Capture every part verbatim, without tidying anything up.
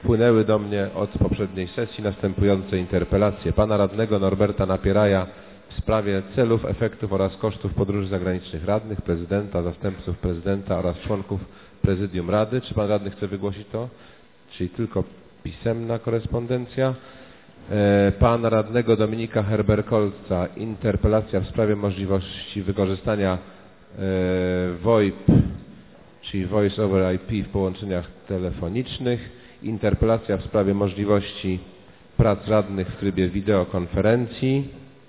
wpłynęły do mnie od poprzedniej sesji następujące interpelacje pana radnego Norberta Napieraja w sprawie celów, efektów oraz kosztów podróży zagranicznych radnych, prezydenta, zastępców prezydenta oraz członków prezydium rady. Czy pan radny chce wygłosić to? Czyli tylko pisemna korespondencja. Pana radnego Dominika Herberkolca, interpelacja w sprawie możliwości wykorzystania VoIP, czyli Voice over I P w połączeniach telefonicznych. Interpelacja w sprawie możliwości prac radnych w trybie wideokonferencji.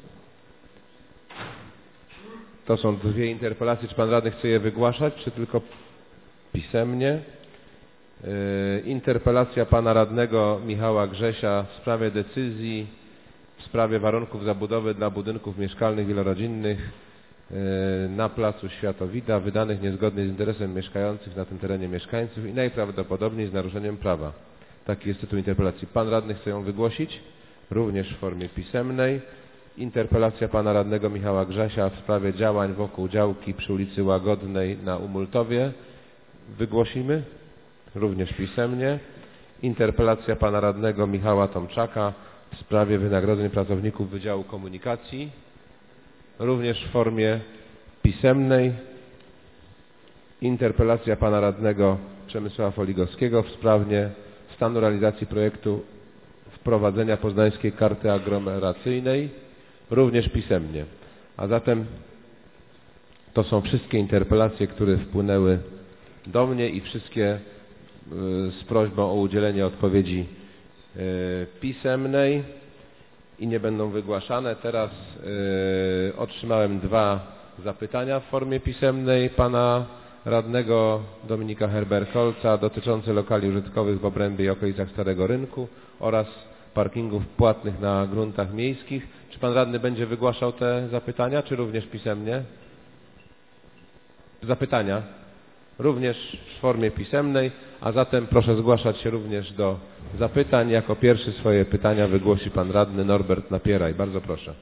To są dwie interpelacje. Czy pan radny chce je wygłaszać, czy tylko pisemnie? Interpelacja pana radnego Michała Grzesia w sprawie decyzji w sprawie warunków zabudowy dla budynków mieszkalnych wielorodzinnych na placu Światowida, wydanych niezgodnie z interesem mieszkających na tym terenie mieszkańców i najprawdopodobniej z naruszeniem prawa. Taki jest tytuł interpelacji. Pan radny chce ją wygłosić, również w formie pisemnej. Interpelacja pana radnego Michała Grzesia w sprawie działań wokół działki przy ulicy Łagodnej na Umultowie. Wygłosimy, również pisemnie. Interpelacja pana radnego Michała Tomczaka w sprawie wynagrodzeń pracowników Wydziału Komunikacji, również w formie pisemnej. Interpelacja pana radnego Przemysława Foligowskiego w sprawie stanu realizacji projektu wprowadzenia poznańskiej karty aglomeracyjnej, również pisemnie. A zatem to są wszystkie interpelacje, które wpłynęły do mnie i wszystkie z prośbą o udzielenie odpowiedzi pisemnej i nie będą wygłaszane. Teraz y, otrzymałem dwa zapytania w formie pisemnej pana radnego Dominika Herberkolca dotyczące lokali użytkowych w obrębie i okolicach Starego Rynku oraz parkingów płatnych na gruntach miejskich. Czy pan radny będzie wygłaszał te zapytania, czy również pisemnie? Zapytania również w formie pisemnej, a zatem proszę zgłaszać się również do zapytań. Jako pierwszy swoje pytania wygłosi pan radny Norbert Napieraj. Bardzo proszę.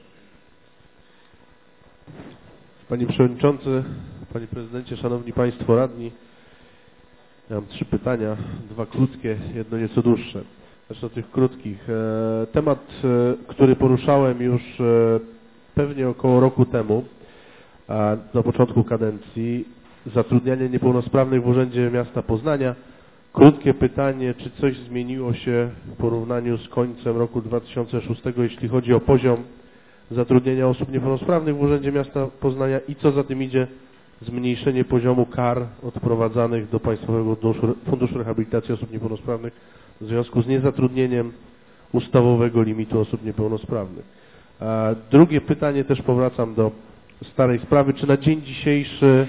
Panie Przewodniczący, Panie Prezydencie, Szanowni Państwo Radni, ja mam trzy pytania, dwa krótkie, jedno nieco dłuższe. Zacznę od tych krótkich. Temat, który poruszałem już pewnie około roku temu, na początku kadencji, zatrudnianie niepełnosprawnych w Urzędzie Miasta Poznania. Krótkie pytanie, czy coś zmieniło się w porównaniu z końcem roku dwa tysiące szóstego, jeśli chodzi o poziom zatrudnienia osób niepełnosprawnych w Urzędzie Miasta Poznania i co za tym idzie zmniejszenie poziomu kar odprowadzanych do Państwowego Funduszu Rehabilitacji Osób Niepełnosprawnych w związku z niezatrudnieniem ustawowego limitu osób niepełnosprawnych. A drugie pytanie, też powracam do starej sprawy, czy na dzień dzisiejszy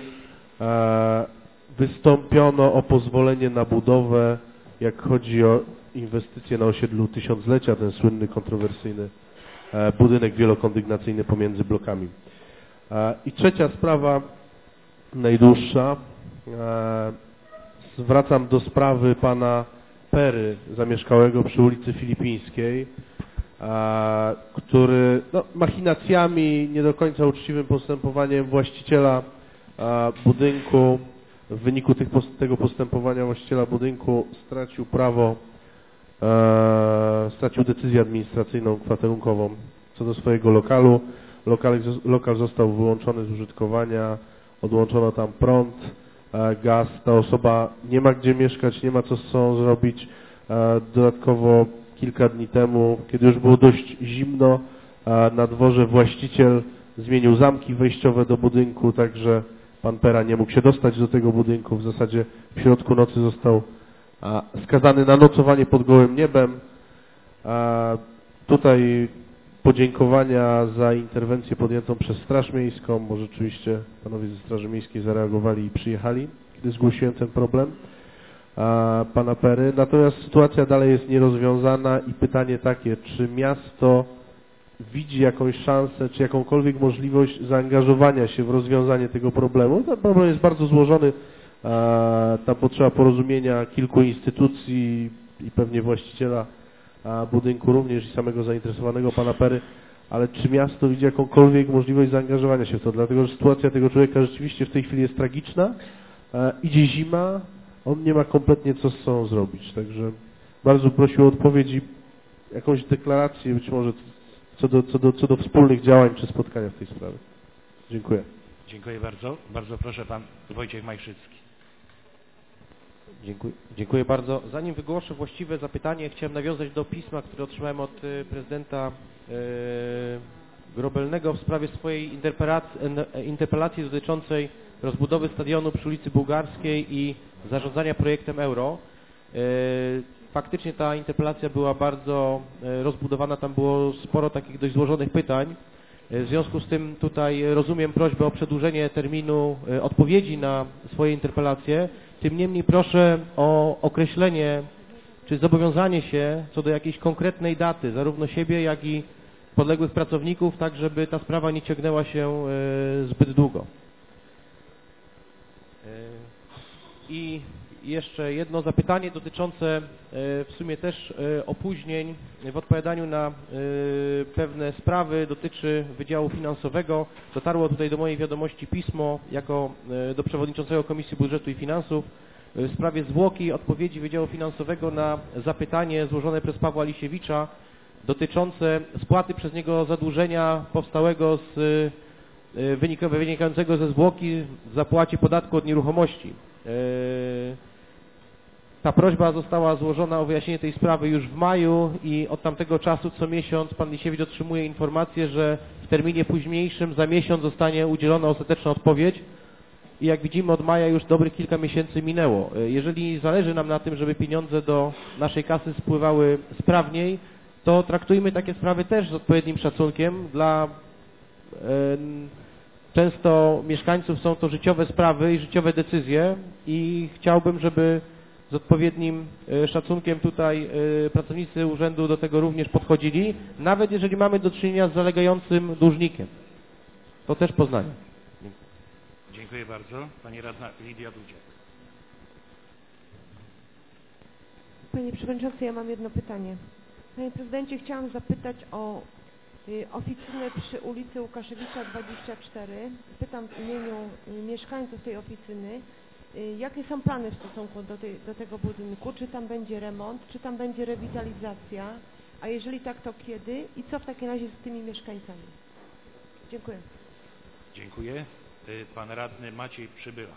wystąpiono o pozwolenie na budowę, jak chodzi o inwestycje na osiedlu Tysiąclecia, ten słynny, kontrowersyjny budynek wielokondygnacyjny pomiędzy blokami. I trzecia sprawa, najdłuższa. Zwracam do sprawy pana Pery, zamieszkałego przy ulicy Filipińskiej, który no, machinacjami, nie do końca uczciwym postępowaniem właściciela budynku, w wyniku tych, tego postępowania właściciela budynku stracił prawo, e, stracił decyzję administracyjną kwaterunkową co do swojego lokalu. Lokal, lokal został wyłączony z użytkowania, odłączono tam prąd, e, gaz. Ta osoba nie ma gdzie mieszkać, nie ma co z sobą zrobić. E, dodatkowo kilka dni temu, kiedy już było dość zimno, e, na dworze właściciel zmienił zamki wejściowe do budynku, także pan Pera nie mógł się dostać do tego budynku. W zasadzie w środku nocy został a, skazany na nocowanie pod gołym niebem. A, tutaj podziękowania za interwencję podjętą przez Straż Miejską, bo rzeczywiście panowie ze Straży Miejskiej zareagowali i przyjechali, kiedy zgłosiłem ten problem a, pana Pery. Natomiast sytuacja dalej jest nierozwiązana i pytanie takie, czy miasto widzi jakąś szansę, czy jakąkolwiek możliwość zaangażowania się w rozwiązanie tego problemu. Ten problem jest bardzo złożony, tam potrzeba porozumienia kilku instytucji i pewnie właściciela budynku również i samego zainteresowanego pana Pery, ale czy miasto widzi jakąkolwiek możliwość zaangażowania się w to, dlatego że sytuacja tego człowieka rzeczywiście w tej chwili jest tragiczna, idzie zima, on nie ma kompletnie co z sobą zrobić, także bardzo prosił o odpowiedź i jakąś deklarację być może co do, co do, co do wspólnych działań czy spotkania w tej sprawie. Dziękuję. Dziękuję bardzo. Bardzo proszę, pan Wojciech Majszycki. Dziękuję, dziękuję bardzo. Zanim wygłoszę właściwe zapytanie, chciałem nawiązać do pisma, które otrzymałem od y, prezydenta y, Grobelnego w sprawie swojej interpelacji, interpelacji dotyczącej rozbudowy stadionu przy ulicy Bułgarskiej i zarządzania projektem Euro. Y, faktycznie ta interpelacja była bardzo y, rozbudowana, tam było sporo takich dość złożonych pytań. W związku z tym tutaj rozumiem prośbę o przedłużenie terminu y, odpowiedzi na swoje interpelacje. Tym niemniej proszę o określenie czy zobowiązanie się co do jakiejś konkretnej daty, zarówno siebie, jak i podległych pracowników, tak żeby ta sprawa nie ciągnęła się y, zbyt długo. Y, I jeszcze jedno zapytanie dotyczące y, w sumie też y, opóźnień w odpowiadaniu na y, pewne sprawy, dotyczy Wydziału Finansowego. Dotarło tutaj do mojej wiadomości pismo jako y, do przewodniczącego Komisji Budżetu i Finansów y, w sprawie zwłoki odpowiedzi Wydziału Finansowego na zapytanie złożone przez Pawła Lisiewicza dotyczące spłaty przez niego zadłużenia powstałego z y, wynik, wynikającego ze zwłoki w zapłacie podatku od nieruchomości. Y, Ta prośba została złożona o wyjaśnienie tej sprawy już w maju i od tamtego czasu co miesiąc pan Lisiewicz otrzymuje informację, że w terminie późniejszym za miesiąc zostanie udzielona ostateczna odpowiedź i jak widzimy od maja już dobrych kilka miesięcy minęło. Jeżeli zależy nam na tym, żeby pieniądze do naszej kasy spływały sprawniej, to traktujmy takie sprawy też z odpowiednim szacunkiem. Dla e, często mieszkańców są to życiowe sprawy i życiowe decyzje i chciałbym, żeby z odpowiednim szacunkiem tutaj pracownicy urzędu do tego również podchodzili, nawet jeżeli mamy do czynienia z zalegającym dłużnikiem. To też Poznanie. Dziękuję bardzo. Pani radna Lidia Dudziak. Panie Przewodniczący, ja mam jedno pytanie. Panie Prezydencie, chciałam zapytać o y, oficynę przy ulicy Łukaszewicza dwadzieścia cztery. Pytam w imieniu y, mieszkańców tej oficyny. Jakie są plany w stosunku do, tej, do tego budynku? Czy tam będzie remont, czy tam będzie rewitalizacja? A jeżeli tak, to kiedy? I co w takim razie z tymi mieszkańcami? Dziękuję. Dziękuję. Pan radny Maciej Przybylak.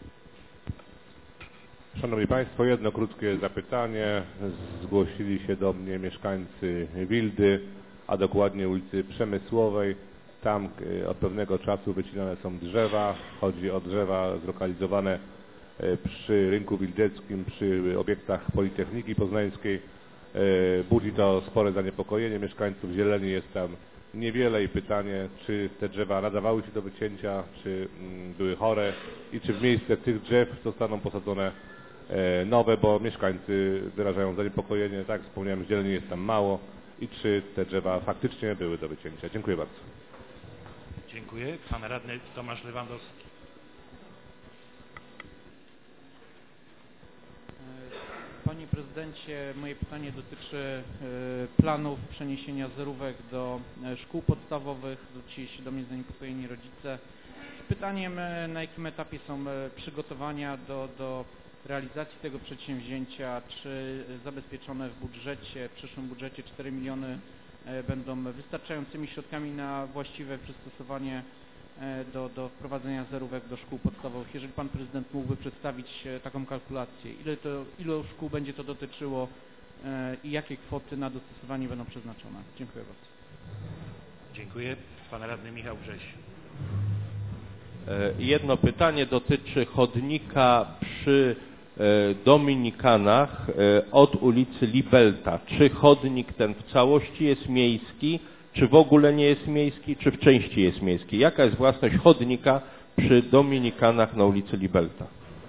Szanowni Państwo, jedno krótkie zapytanie. Zgłosili się do mnie mieszkańcy Wildy, a dokładnie ulicy Przemysłowej. Tam od pewnego czasu wycinane są drzewa. Chodzi o drzewa zlokalizowane przy rynku wildzeckim, przy obiektach Politechniki Poznańskiej. Budzi to spore zaniepokojenie mieszkańców. Zieleni jest tam niewiele i pytanie, czy te drzewa nadawały się do wycięcia, czy były chore i czy w miejsce tych drzew zostaną posadzone nowe, bo mieszkańcy wyrażają zaniepokojenie. Tak, wspomniałem, zieleni jest tam mało i czy te drzewa faktycznie były do wycięcia. Dziękuję bardzo. Dziękuję. Pan radny Tomasz Lewandowski. Panie Prezydencie, moje pytanie dotyczy planów przeniesienia zerówek do szkół podstawowych. Zwrócili się do mnie zaniepokojeni rodzice z pytaniem, na jakim etapie są przygotowania do, do realizacji tego przedsięwzięcia, czy zabezpieczone w budżecie, w przyszłym budżecie cztery miliony będą wystarczającymi środkami na właściwe przystosowanie do, do wprowadzenia zerówek do szkół podstawowych. Jeżeli Pan Prezydent mógłby przedstawić taką kalkulację, ile to, ilu szkół będzie to dotyczyło i jakie kwoty na dostosowanie będą przeznaczone. Dziękuję bardzo. Dziękuję. Pan radny Michał Grześ. Jedno pytanie dotyczy chodnika przy Dominikanach od ulicy Libelta. Czy chodnik ten w całości jest miejski, czy w ogóle nie jest miejski, czy w części jest miejski? Jaka jest własność chodnika przy Dominikanach na ulicy Libelta?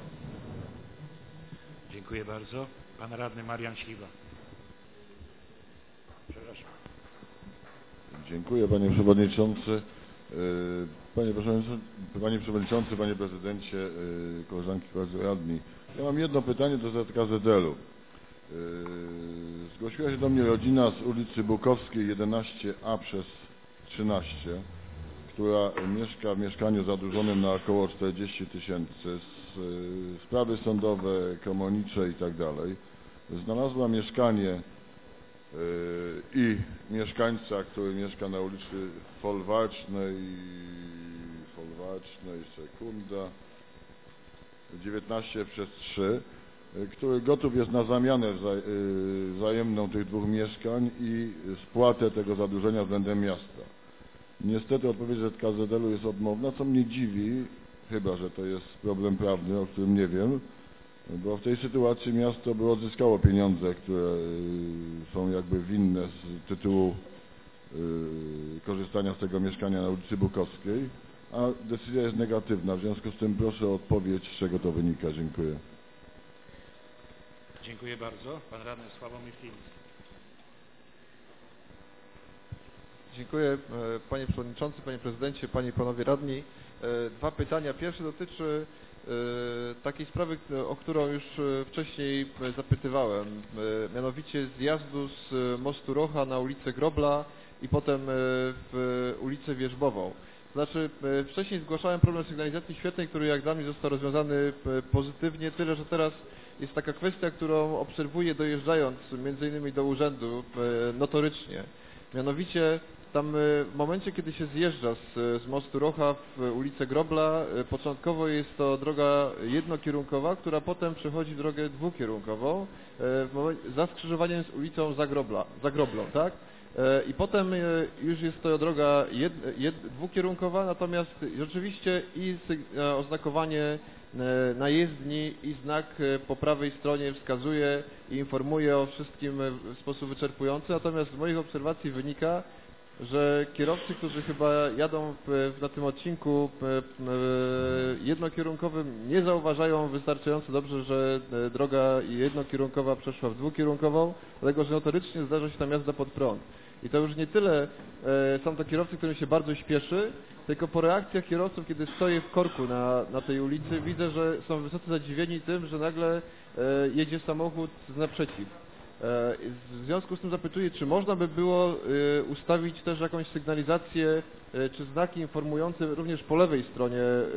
Dziękuję bardzo. Pan radny Marian Śliwa. Przepraszam. Dziękuję Panie Przewodniczący. Panie Przewodniczący, Panie Przewodniczący, Panie Prezydencie, koleżanki, koledzy radni. Ja mam jedno pytanie do K Z L-u. Zgłosiła się do mnie rodzina z ulicy Bukowskiej jedenaście A przez trzynaście, która mieszka w mieszkaniu zadłużonym na około czterdzieści tysięcy, sprawy sądowe, komornicze i tak dalej. znalazła mieszkanie i mieszkańca, który mieszka na ulicy Folwarcznej, Folwarcznej, sekunda, dziewiętnaście przez trzy, który gotów jest na zamianę wzajemną tych dwóch mieszkań i spłatę tego zadłużenia względem miasta. Niestety odpowiedź Z K Z L u jest odmowna, co mnie dziwi, chyba że to jest problem prawny, o którym nie wiem, bo w tej sytuacji miasto by odzyskało pieniądze, które są jakby winne z tytułu korzystania z tego mieszkania na ulicy Bukowskiej, a decyzja jest negatywna. W związku z tym proszę o odpowiedź, z czego to wynika. Dziękuję. Dziękuję bardzo. Pan radny Sławomir Filc. Dziękuję Panie Przewodniczący, Panie Prezydencie, Panie i Panowie Radni. Dwa pytania. Pierwsze dotyczy takiej sprawy, o którą już wcześniej zapytywałem, mianowicie zjazdu z mostu Rocha na ulicę Grobla i potem w ulicę Wierzbową. Znaczy, wcześniej zgłaszałem problem sygnalizacji świetlnej, który jak dla mnie został rozwiązany pozytywnie, tyle że teraz jest taka kwestia, którą obserwuję dojeżdżając między innymi do urzędu notorycznie. Mianowicie tam w momencie, kiedy się zjeżdża z, z mostu Rocha w ulicę Grobla, początkowo jest to droga jednokierunkowa, która potem przechodzi w drogę dwukierunkową w momencie, za skrzyżowaniem z ulicą Zagrobla, Zagroblą, tak? I potem już jest to droga jed, jed, dwukierunkowa, natomiast rzeczywiście i oznakowanie na jezdni i znak po prawej stronie wskazuje i informuje o wszystkim w sposób wyczerpujący, natomiast z moich obserwacji wynika, że kierowcy, którzy chyba jadą na tym odcinku jednokierunkowym, nie zauważają wystarczająco dobrze, że droga jednokierunkowa przeszła w dwukierunkową, dlatego że notorycznie zdarza się tam jazda pod prąd. I to już nie tyle są to kierowcy, którym się bardzo śpieszy, tylko po reakcjach kierowców, kiedy stoję w korku na, na tej ulicy, widzę, że są wysoce zadziwieni tym, że nagle jedzie samochód z naprzeciw. W związku z tym zapytuję, czy można by było ustawić też jakąś sygnalizację czy znaki informujące również po lewej stronie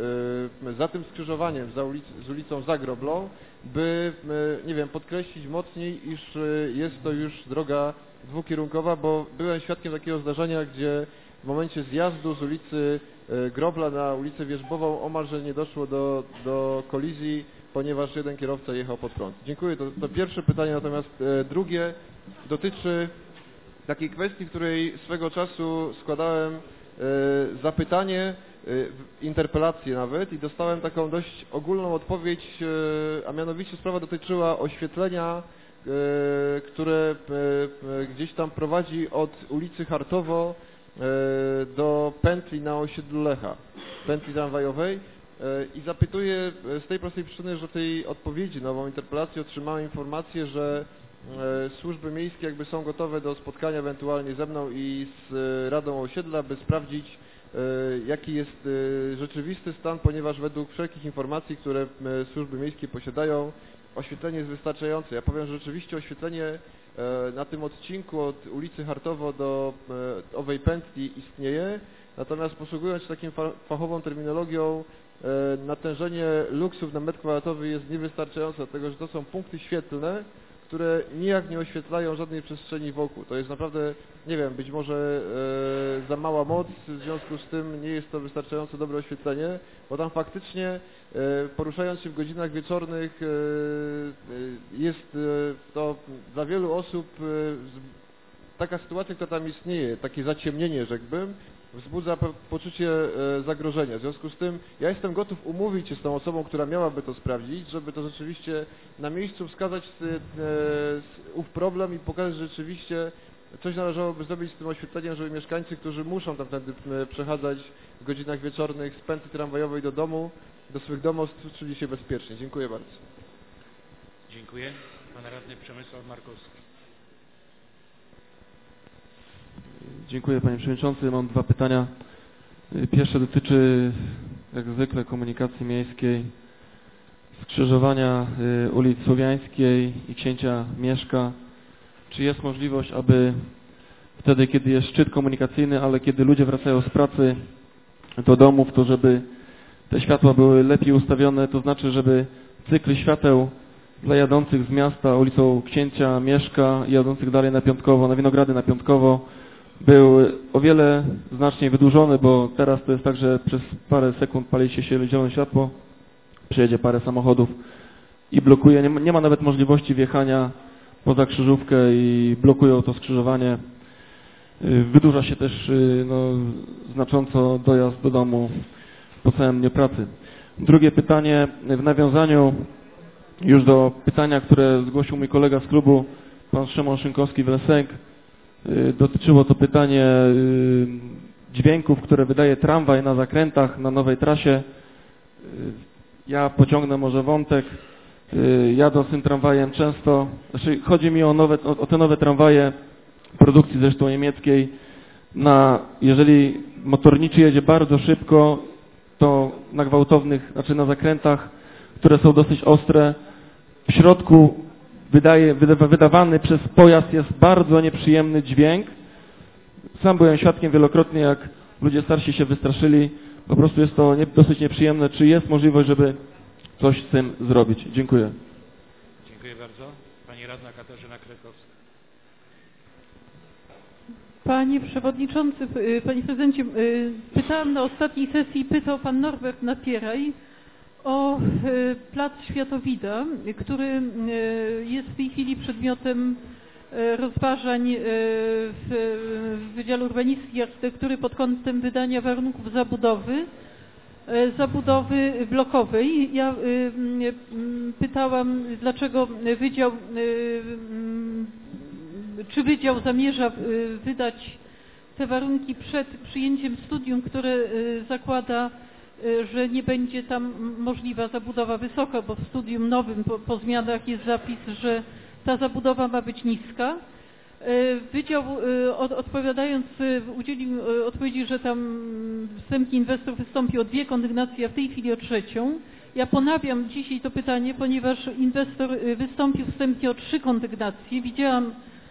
za tym skrzyżowaniem za ulic, z ulicą Zagroblą, by, nie wiem, podkreślić mocniej, iż jest to już droga dwukierunkowa, bo byłem świadkiem takiego zdarzenia, gdzie w momencie zjazdu z ulicy Grobla na ulicę Wierzbową omalże nie doszło do, do kolizji, ponieważ jeden kierowca jechał pod prąd. Dziękuję. To, to pierwsze pytanie, natomiast e, drugie dotyczy takiej kwestii, której swego czasu składałem e, zapytanie, e, interpelację nawet i dostałem taką dość ogólną odpowiedź, e, a mianowicie sprawa dotyczyła oświetlenia, e, które e, e, gdzieś tam prowadzi od ulicy Hartowo e, do pętli na osiedlu Lecha, pętli tramwajowej. I zapytuję z tej prostej przyczyny, że w tej odpowiedzi na nową interpelację otrzymałem informację, że służby miejskie jakby są gotowe do spotkania ewentualnie ze mną i z Radą Osiedla, by sprawdzić, jaki jest rzeczywisty stan, ponieważ według wszelkich informacji, które służby miejskie posiadają, oświetlenie jest wystarczające. Ja powiem, że rzeczywiście oświetlenie na tym odcinku od ulicy Hartowo do owej pętli istnieje, natomiast posługując się taką fachową terminologią, natężenie luksów na metr kwadratowy jest niewystarczające, dlatego że to są punkty świetlne, które nijak nie oświetlają żadnej przestrzeni wokół. To jest naprawdę, nie wiem, być może e, za mała moc, w związku z tym nie jest to wystarczająco dobre oświetlenie, bo tam faktycznie e, poruszając się w godzinach wieczornych e, e, jest e, to dla wielu osób e, taka sytuacja, która tam istnieje, takie zaciemnienie, rzekłbym, wzbudza poczucie zagrożenia. W związku z tym ja jestem gotów umówić się z tą osobą, która miałaby to sprawdzić, żeby to rzeczywiście na miejscu wskazać ów problem i pokazać, że rzeczywiście coś należałoby zrobić z tym oświetleniem, żeby mieszkańcy, którzy muszą tamtędy przechadzać w godzinach wieczornych z pętli tramwajowej do domu, do swych domostw, czuli się bezpiecznie. Dziękuję bardzo. Dziękuję. Pan radny Przemysław Markowski. Dziękuję Panie Przewodniczący. Mam dwa pytania. Pierwsze dotyczy jak zwykle komunikacji miejskiej, skrzyżowania ulic Słowiańskiej i Księcia Mieszka. Czy jest możliwość, aby wtedy, kiedy jest szczyt komunikacyjny, ale kiedy ludzie wracają z pracy do domów, to żeby te światła były lepiej ustawione, to znaczy, żeby cykl świateł dla jadących z miasta ulicą Księcia Mieszka i jadących dalej na Piątkowo, na Winogrady na Piątkowo był o wiele znacznie wydłużony, bo teraz to jest tak, że przez parę sekund pali się zielone światło, przyjedzie parę samochodów i blokuje, nie ma, nie ma nawet możliwości wjechania poza krzyżówkę i blokują to skrzyżowanie. Wydłuża się też no, znacząco dojazd do domu po całym dniu pracy. Drugie pytanie w nawiązaniu już do pytania, które zgłosił mój kolega z klubu, pan Szymon Szynkowski-Wlesek. Dotyczyło to pytanie dźwięków, które wydaje tramwaj na zakrętach na nowej trasie. Ja pociągnę może wątek. Jadąc tym tramwajem często, znaczy chodzi mi o, nowe, o, o te nowe tramwaje produkcji zresztą niemieckiej. Na, jeżeli motorniczy jedzie bardzo szybko, to na gwałtownych, znaczy na zakrętach, które są dosyć ostre, w środku wydaje, wyda, wydawany przez pojazd jest bardzo nieprzyjemny dźwięk. Sam byłem świadkiem wielokrotnie, jak ludzie starsi się wystraszyli. Po prostu jest to nie, dosyć nieprzyjemne. Czy jest możliwość, żeby coś z tym zrobić? Dziękuję. Dziękuję bardzo. Pani radna Katarzyna Krekowska. Panie Przewodniczący, Panie Prezydencie, pytałam na ostatniej sesji, pytał Pan Norbert Napieraj o plac Światowida, który jest w tej chwili przedmiotem rozważań w Wydziale Urbanistyki i Architektury pod kątem wydania warunków zabudowy, zabudowy blokowej. Ja pytałam, dlaczego Wydział, czy Wydział zamierza wydać te warunki przed przyjęciem studium, które zakłada, że nie będzie tam możliwa zabudowa wysoka, bo w studium nowym po, po zmianach jest zapis, że ta zabudowa ma być niska. Wydział od, odpowiadając udzielił odpowiedzi, że tam wstępnie inwestor wystąpił o dwie kondygnacje, a w tej chwili o trzecią. Ja ponawiam dzisiaj to pytanie, ponieważ inwestor wystąpił wstępnie o trzy kondygnacje. Widziałam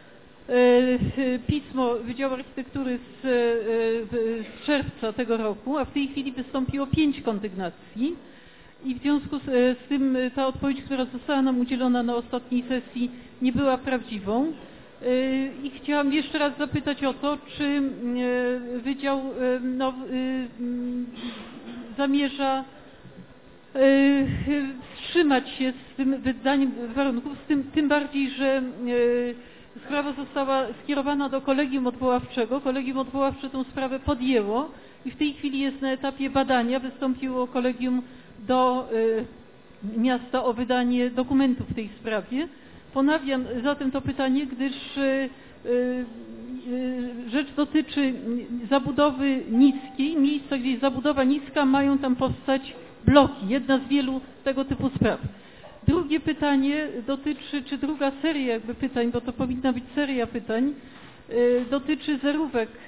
pismo Wydziału Architektury z, z czerwca tego roku, a w tej chwili wystąpiło pięć kondygnacji i w związku z, z tym ta odpowiedź, która została nam udzielona na ostatniej sesji, nie była prawdziwą. I chciałam jeszcze raz zapytać o to, czy Wydział no, zamierza wstrzymać się z tym wydaniem warunków, z tym, tym bardziej, że sprawa została skierowana do Kolegium Odwoławczego. Kolegium Odwoławcze tę sprawę podjęło i w tej chwili jest na etapie badania. Wystąpiło Kolegium do y, miasta o wydanie dokumentów w tej sprawie. Ponawiam zatem to pytanie, gdyż y, y, rzecz dotyczy zabudowy niskiej. Miejsca, gdzie jest zabudowa niska, mają tam powstać bloki. Jedna z wielu tego typu spraw. Drugie pytanie dotyczy, czy druga seria jakby pytań, bo to powinna być seria pytań, y, dotyczy zerówek, y,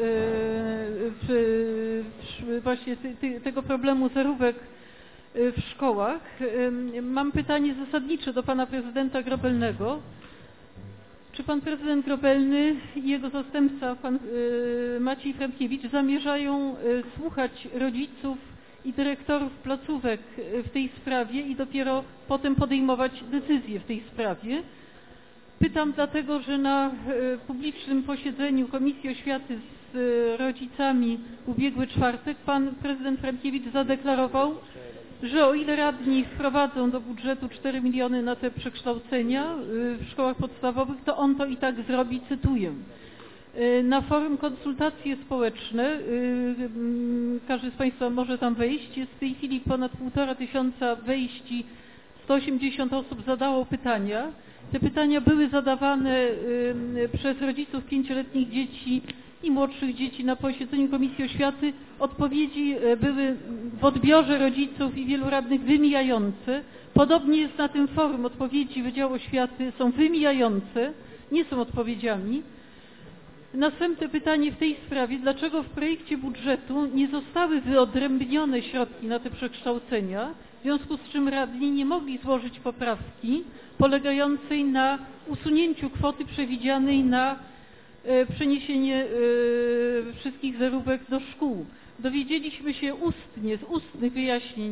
y, właśnie ty, ty, tego problemu zerówek y, w szkołach. Y, mam pytanie zasadnicze do pana prezydenta Grobelnego. Czy pan prezydent Grobelny i jego zastępca, pan y, Maciej Frankiewicz, zamierzają y, słuchać rodziców i dyrektorów placówek w tej sprawie i dopiero potem podejmować decyzje w tej sprawie? Pytam dlatego, że na publicznym posiedzeniu Komisji Oświaty z rodzicami w ubiegły czwartek pan prezydent Frankiewicz zadeklarował, że o ile radni wprowadzą do budżetu cztery miliony na te przekształcenia w szkołach podstawowych, to on to i tak zrobi, cytuję. Na forum konsultacje społeczne, każdy z Państwa może tam wejść, jest w tej chwili ponad półtora tysiąca wejść i sto osiemdziesiąt osób zadało pytania. Te pytania były zadawane przez rodziców pięcioletnich dzieci i młodszych dzieci na posiedzeniu Komisji Oświaty. Odpowiedzi były w odbiorze rodziców i wielu radnych wymijające. Podobnie jest na tym forum. Odpowiedzi Wydziału Oświaty są wymijające, nie są odpowiedziami. Następne pytanie w tej sprawie, dlaczego w projekcie budżetu nie zostały wyodrębnione środki na te przekształcenia, w związku z czym radni nie mogli złożyć poprawki polegającej na usunięciu kwoty przewidzianej na e, przeniesienie e, wszystkich zerówek do szkół. Dowiedzieliśmy się ustnie, z ustnych wyjaśnień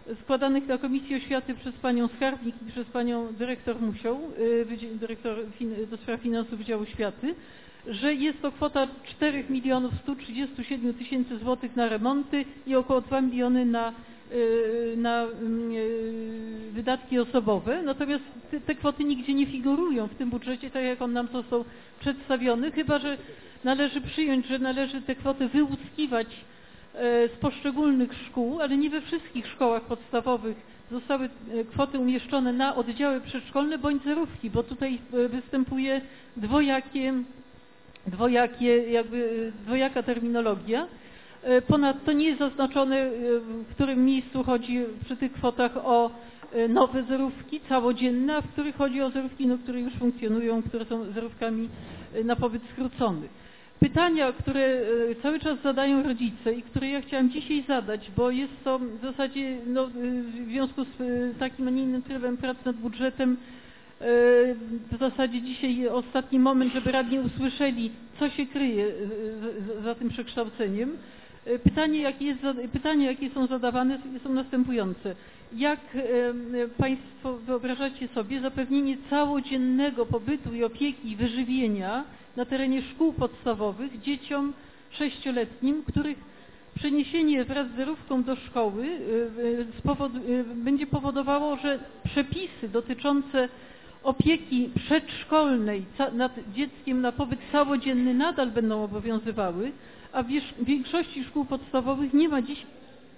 składanych na Komisji Oświaty przez panią skarbnik i przez panią dyrektor Musią, dyrektor do spraw finansów Wydziału Oświaty, że jest to kwota czterech milionów stu trzydziestu siedmiu tysięcy złotych na remonty i około dwa miliony na, na wydatki osobowe. Natomiast te, te kwoty nigdzie nie figurują w tym budżecie, tak jak on nam został przedstawiony, chyba że należy przyjąć, że należy te kwoty wyłuskiwać z poszczególnych szkół, ale nie we wszystkich szkołach podstawowych zostały kwoty umieszczone na oddziały przedszkolne bądź zerówki, bo tutaj występuje dwojakie, dwojakie, jakby dwojaka terminologia. Ponadto nie jest zaznaczone, w którym miejscu chodzi przy tych kwotach o nowe zerówki całodzienne, a w których chodzi o zerówki, no, które już funkcjonują, które są zerówkami na pobyt skrócony. Pytania, które cały czas zadają rodzice i które ja chciałam dzisiaj zadać, bo jest to w zasadzie no, w związku z takim, a nie innym trybem prac nad budżetem, w zasadzie dzisiaj ostatni moment, żeby radni usłyszeli, co się kryje za tym przekształceniem. Pytanie, jakie, jest, pytania, jakie są zadawane, są następujące. Jak Państwo wyobrażacie sobie zapewnienie całodziennego pobytu i opieki i wyżywienia na terenie szkół podstawowych dzieciom sześcioletnim, których przeniesienie wraz z zerówką do szkoły będzie powodowało, że przepisy dotyczące opieki przedszkolnej nad dzieckiem na pobyt całodzienny nadal będą obowiązywały, a w większości szkół podstawowych nie ma dziś...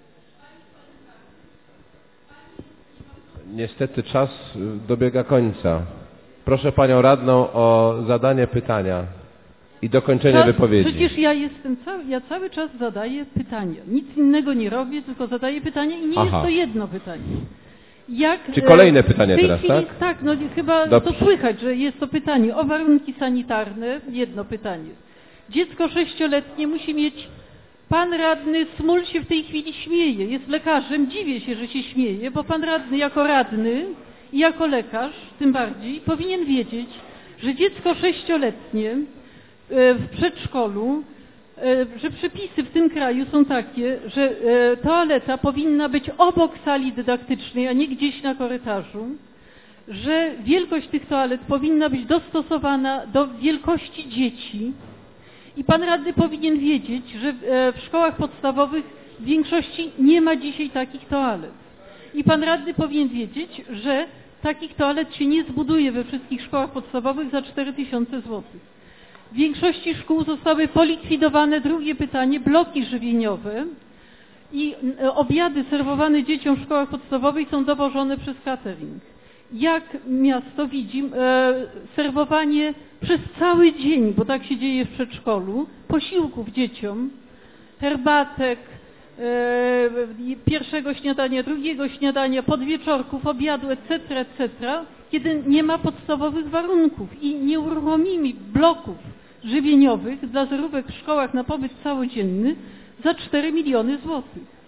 Niestety czas dobiega końca. Proszę panią radną o zadanie pytania i dokończenie czas, wypowiedzi. Przecież ja jestem cały, ja cały czas zadaję pytania. Nic innego nie robię, tylko zadaję pytania i nie Aha. jest to jedno pytanie. Jak, Czy kolejne pytanie w tej teraz, chwili, tak? Tak, no chyba Dobrze. to słychać, że jest to pytanie o warunki sanitarne, jedno pytanie. Dziecko sześcioletnie musi mieć... Pan radny Smul się w tej chwili śmieje, jest lekarzem, dziwię się, że się śmieje, bo pan radny jako radny i jako lekarz tym bardziej powinien wiedzieć, że dziecko sześcioletnie w przedszkolu, że przepisy w tym kraju są takie, że toaleta powinna być obok sali dydaktycznej, a nie gdzieś na korytarzu, że wielkość tych toalet powinna być dostosowana do wielkości dzieci. I pan radny powinien wiedzieć, że w szkołach podstawowych w większości nie ma dzisiaj takich toalet. I pan radny powinien wiedzieć, że takich toalet się nie zbuduje we wszystkich szkołach podstawowych za cztery tysiące złotych. W większości szkół zostały polikwidowane, drugie pytanie, bloki żywieniowe i obiady serwowane dzieciom w szkołach podstawowych są dowożone przez catering. Jak miasto widzi e, serwowanie przez cały dzień, bo tak się dzieje w przedszkolu, posiłków dzieciom, herbatek, e, pierwszego śniadania, drugiego śniadania, podwieczorków, obiadu, et cetera, et cetera, kiedy nie ma podstawowych warunków i nie uruchomimy bloków żywieniowych dla zerówek w szkołach na pobyt całodzienny za cztery miliony złotych.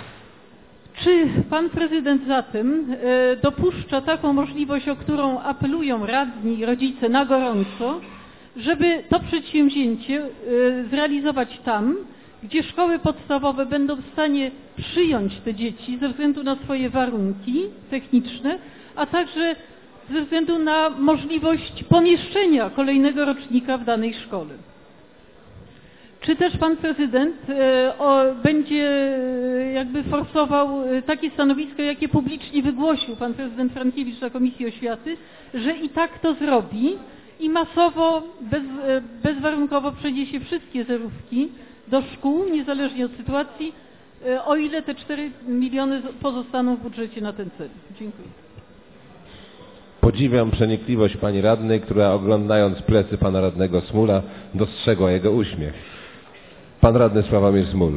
Czy pan prezydent zatem e, dopuszcza taką możliwość, o którą apelują radni i rodzice na gorąco, żeby to przedsięwzięcie e, zrealizować tam, gdzie szkoły podstawowe będą w stanie przyjąć te dzieci ze względu na swoje warunki techniczne, a także ze względu na możliwość pomieszczenia kolejnego rocznika w danej szkole? Czy też pan prezydent e, o, będzie e, jakby forsował e, takie stanowisko, jakie publicznie wygłosił pan prezydent Frankiewicz na Komisji Oświaty, że i tak to zrobi i masowo, bez, e, bezwarunkowo przeniesie wszystkie zerówki do szkół, niezależnie od sytuacji, e, o ile te cztery miliony pozostaną w budżecie na ten cel. Dziękuję. Podziwiam przenikliwość pani radnej, która oglądając plecy pana radnego Smula dostrzegła jego uśmiech. Pan radny Sławomir Smul.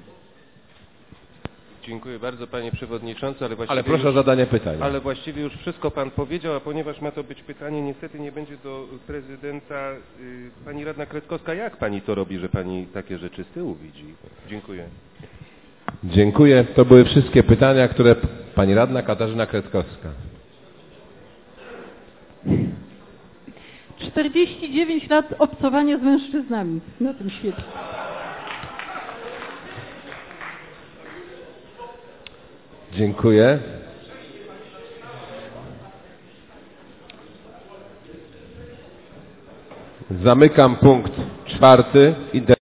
Dziękuję bardzo panie przewodniczący, ale właściwie Ale proszę już, o zadanie pytania. Ale właściwie już wszystko pan powiedział, a ponieważ ma to być pytanie, niestety nie będzie do prezydenta. Yy, pani radna Kretkowska, jak pani to robi, że pani takie rzeczy z tyłu widzi? Dziękuję. Dziękuję. To były wszystkie pytania, które pani radna Katarzyna Kretkowska. czterdzieści dziewięć lat obcowania z mężczyznami na tym świecie. Dziękuję. Zamykam punkt czwarty.